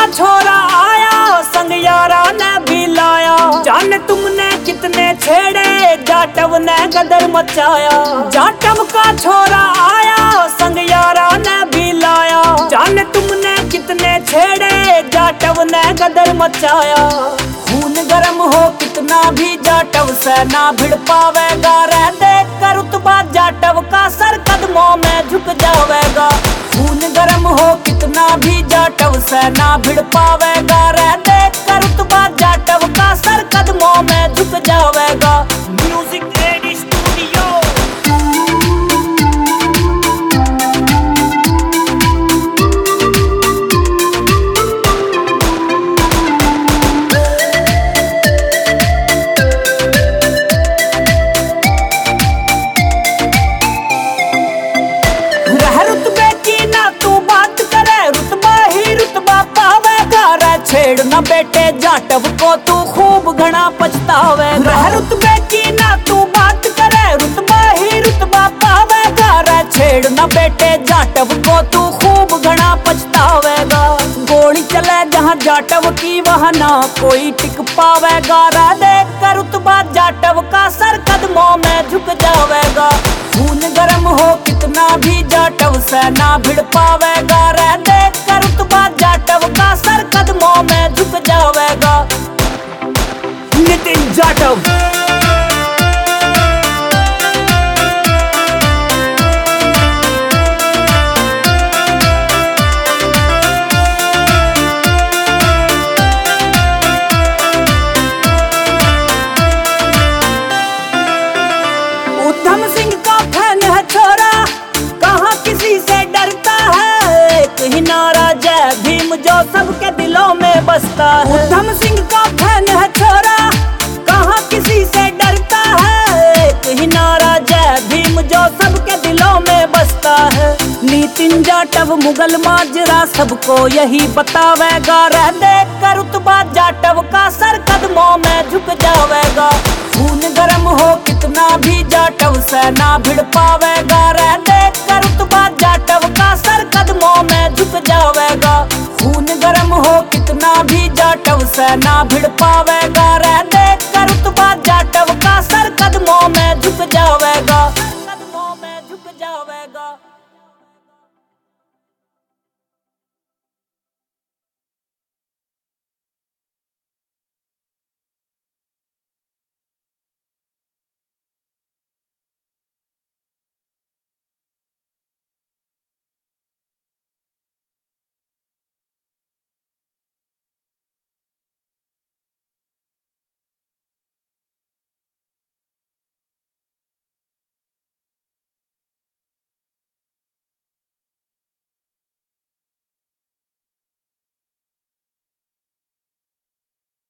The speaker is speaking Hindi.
छोरा आया, संग यारा ने भी लाया। जाने तुमने कितने छेड़े, जाटव ने गदर मचाया। जाटव का छोरा आया, संग यारा ने भी लाया। जाने तुमने कितने छेड़े, जाटव ने गदर मचाया। खून गरम हो कितना भी जाटव से ना भिड़ पावेगा। रह देख कर रुतबा जाटव का सर कदमों में झुक जावेगा। खून गरम हो कितना भी जाटव से ना भिड़ पावेगा। रह देख कर रुतबा जाटव का सर कदमों में झुक जावेगा। Music AD studio. छेड़ न बेटे जाटव को तू खूब घना पछतावेगा। रह रुतबे की ना तू बात करे, रुतबा ही रुतबा पावेगा। रह छेड़ न बेटे जाटव को तू खूब घना पछतावेगा। गोली चले जहाँ जाटव की वहाँ ना कोई टिक पावेगा। रह देख कर रुतबा जाटव का सर कदमों में झुक जावेगा। खून गरम हो कितना भी जाटव से ना भिड़ पावेगा। रह देख कर रुतबा जाटव का सर कदमों में झुक जावेगा। नितिन जाटव। उधम सिंह का फैन है छोरा, कहाँ किसी से डरता है। एक ही नारा जय भीम जो सबके दिलों में बसता है। उधम सिंह का फैन है छोरा, कहाँ किसी से डरता है। एक ही नारा जय भीम जो सबके दिलों में बसता है। नितिन जाटव मुगल माजरा सबको यही बतावेगा। रह देख कर रुतबा जाटव का सर कदमों में झुक जावेगा। खून गरम हो कितना भी जाटव से ना भिड़ पावेगा। रह देख कर रुतबा जाटव का सर कदमों में झुक जावेगा। खून गरम हो कितना भी जाटव से ना भिड़ पावेगा।